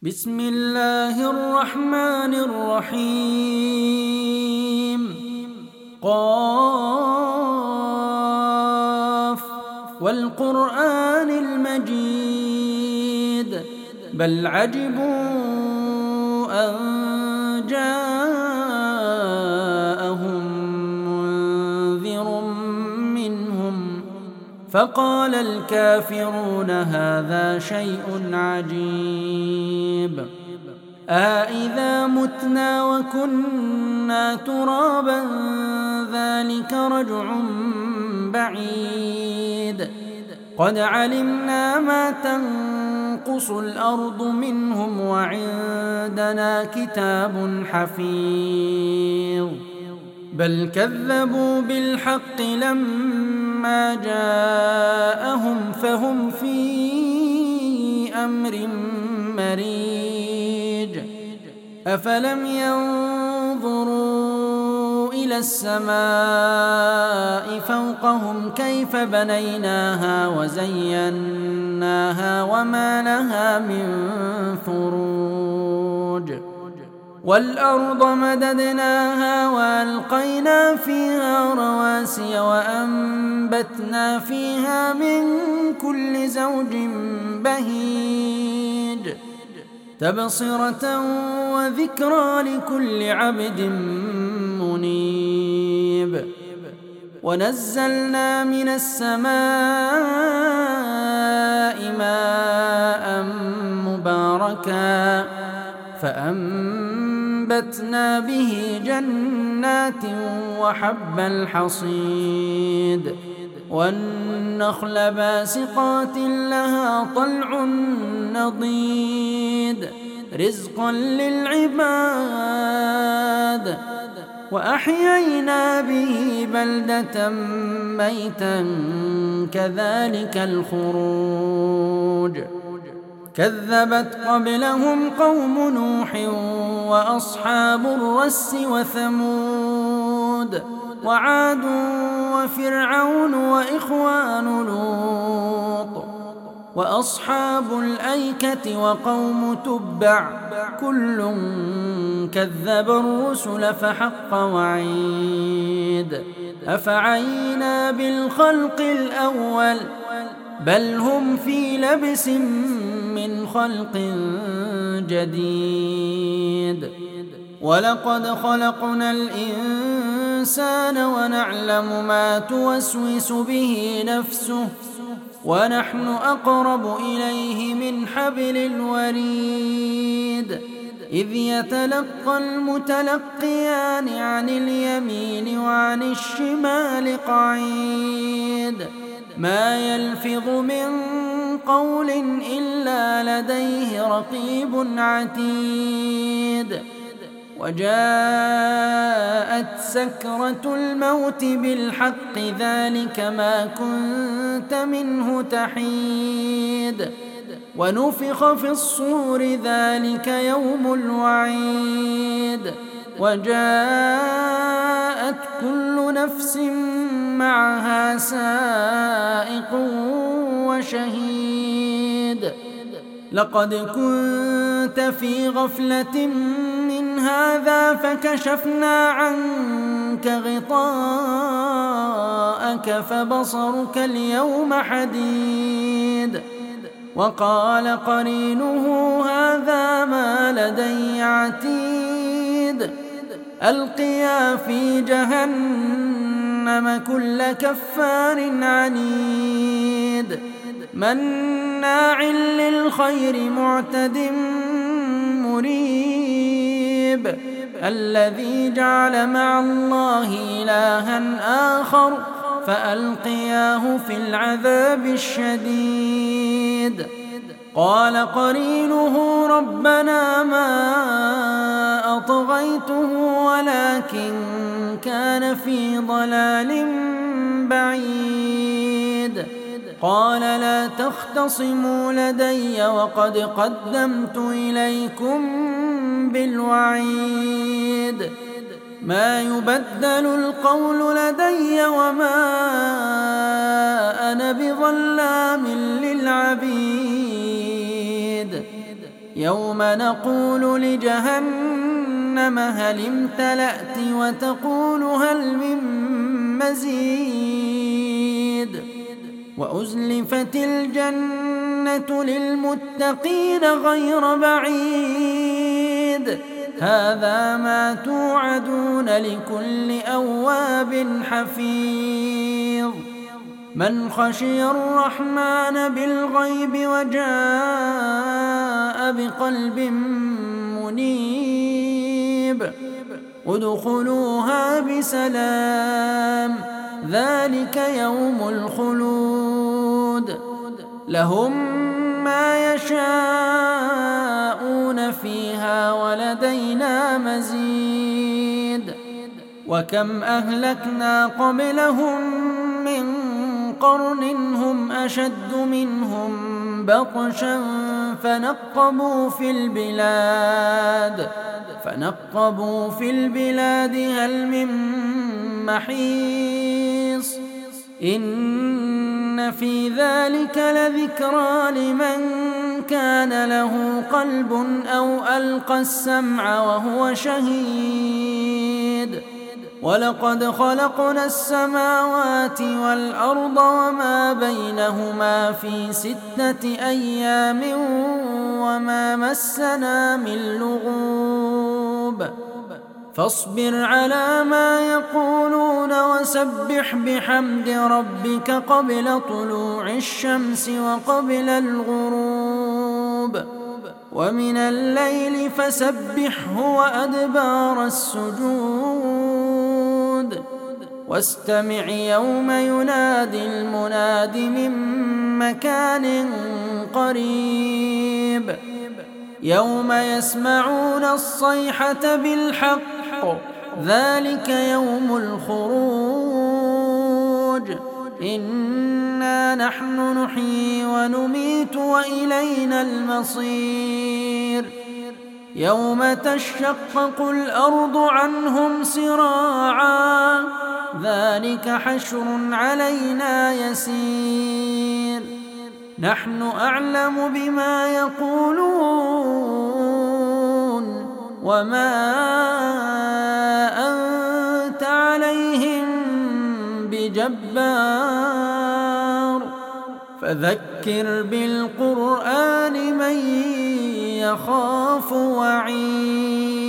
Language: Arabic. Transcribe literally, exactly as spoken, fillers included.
بسم الله الرحمن الرحيم قاف والقرآن المجيد بل عجبوا أن جاءهم منذر منهم فقال الكافرون هذا شيء عجيب أإذا متنا وكنا ترابا ذلك رجع بعيد قد علمنا ما تنقص الأرض منهم وعندنا كتاب حفيظ بل كذبوا بالحق لما جاءهم فهم في أمر مريج أفلم ينظروا إلى السماء فوقهم كيف بنيناها وزيناها وما لها من فروج والأرض مددناها وألقينا فيها رواسي وأنبتنا فيها من كل زوج بهيج تبصرة وذكرى لكل عبد منيب ونزلنا من السماء ماء مباركا فأنبتنا به جنات وحب الحصيد والنخل باسقات لها طلع نضيد رزقا للعباد وأحيينا به بلدة ميتا كذلك الخروج كذبت قبلهم قوم نوح وأصحاب الرس وثمود وعاد وفرعون وإخوان لوط وأصحاب الأيكة وقوم تبع كل كذب الرسل فحق وعيد أفعينا بالخلق الأول بل هم في لبس من خلق جديد ولقد خلقنا الإنسان ونعلم ما توسوس به نفسه ونحن أقرب إليه من حبل الوريد إذ يتلقى المتلقيان عن اليمين وعن الشمال قعيد ما يلفظ من قول إلا لديه رقيب عتيد وجاءت سكرة الموت بالحق ذلك ما كنت منه تحيد ونفخ في الصور ذلك يوم الوعيد وجاءت كل نفس معها سائق وشهيد لقد كنت في غفلة من هذا فكشفنا عنك غطاءك فبصرك اليوم حديد وقال قرينه هذا ما لدي عتيد ألقيا في جهنم كل كفار عنيد مناع للخير معتد مريب الذي جعل مع الله إلها آخر فألقياه في العذاب الشديد قال قرينه ربنا ما أطغيته ولكن كان في ضلال بعيد قال لا تختصموا لدي وقد قدمت إليكم بالوعيد ما يبدل القول لدي وما أنا بظلام للعبيد يوم نقول لجهنم هل امتلأت وتقول هل من مزيد وأزلفت الجنة للمتقين غير بعيد هذا ما توعدون لكل أواب حفيظ من خشي الرحمن بالغيب وجاء بقلب منيب ادخلوها بسلام ذلك يوم الخلود لهم ما يشاءون فيها ولدينا مزيد وكم أهلكنا قبلهم من قرن هم أشد منهم بطشا فنقبوا في البلاد فنقبوا في البلاد هل من محيص إن في ذلك لذكرى لمن كان له قلب أو ألقى السمع وهو شهيد ولقد خلقنا السماوات والأرض وما بينهما في ستة أيام وما مسنا من لغوب فاصبر على ما يقولون وسبح بحمد ربك قبل طلوع الشمس وقبل الغروب ومن الليل فسبحه وأدبار السجود واستمع يوم ينادي المناد من مكان قريب يوم يسمعون الصيحة بالحق ذلك يوم الخروج إنا نحن نحيي ونميت وإلينا المصير يوم تشقق الأرض عنهم سراعا ذلك حشر علينا يسير نحن أعلم بما يقولون وما أنت عليهم بجبار فذكر بالقرآن من يخاف وعيد